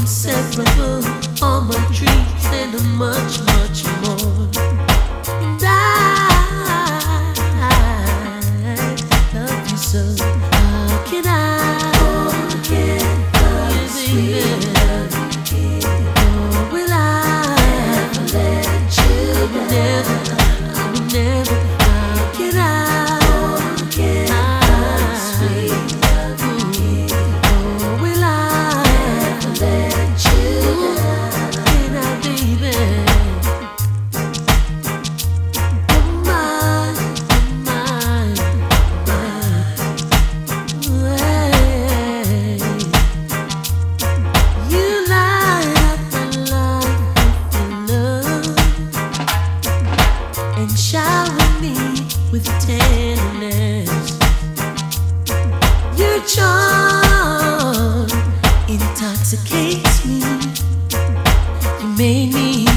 inseparable, all my dreams and much, much more. And I love you so. How can I forget the sweet love you give? Nor will I ever let you down. I will never. How can I forget the sweet love you give? Nor will I ever let you down. Can I, baby? Oh my, way. You light up my life with your love and shower me with tenderness. Your charm intoxicates me. You made me